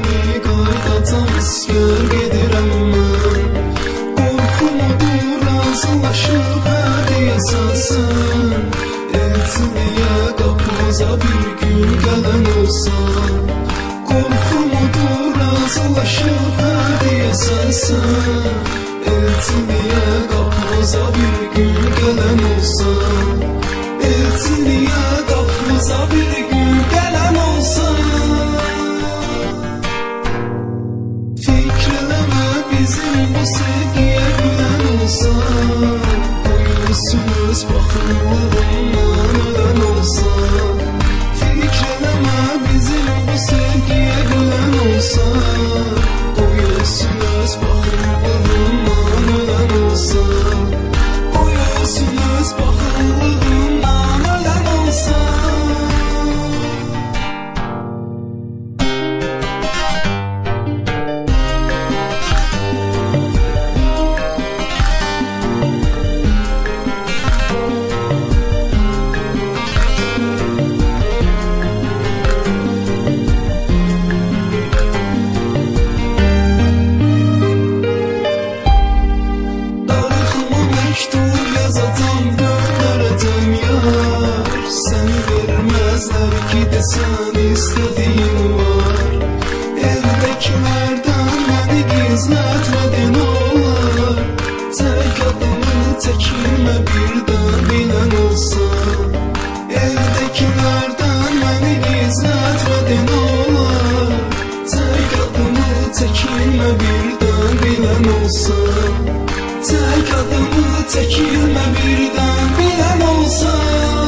kimi qaydacan iskər gedirəm mən. Qorxumudur razılaşıb hər deyəsən sən, elçiliyə qapımıza bir gün gələn olsan. Qorxumudur razılaşıb hər deyəsən sən, elçiliyə qapımıza bir gün gələn olsan. Elçiliyə qapımıza bir gün gələn olsan. Fikirləmə bizim bu sevgiyə gülən olsan. Qoyulsuz baxımlığından ölən olsan. Fikirləmə bizim bu sevgiyə gülən olsan. Qoyulsuz baxımlığından ölən olsan. Qoyulsuz baxımlığından ölən olsan. Sən istədiyin var. Evdəkilərdən məni gizlətmədin olar. Tək adımı çəkinmə birdən bilən olsan. Evdəkilərdən məni gizlətmədin olar. Tək adımı çəkinmə birdən bilən olsan. Tək adımı çəkinmə birdən bilən olsan.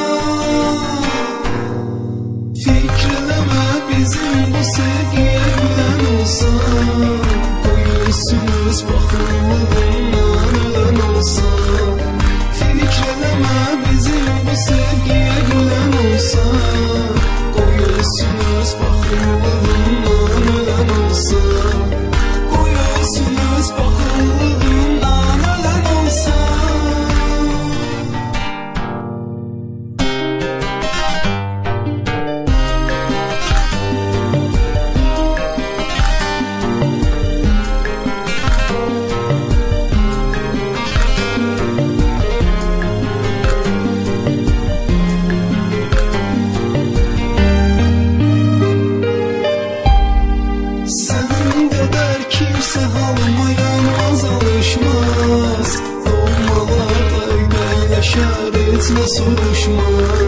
Fikirləmə bizim bu sevgiyə gülən olsan. Qoyulsuz baxımlığından ölən olsan. Fikirləmə bizim bu sevgiyə gülən olsan. Qoyulsuz baxımlığından ölən olsan. Qoyulsuz baxımlığından ölən olsan. Halıma yanmaz alışmaz. Doğmalarda eyləşər etmə soruşmaz.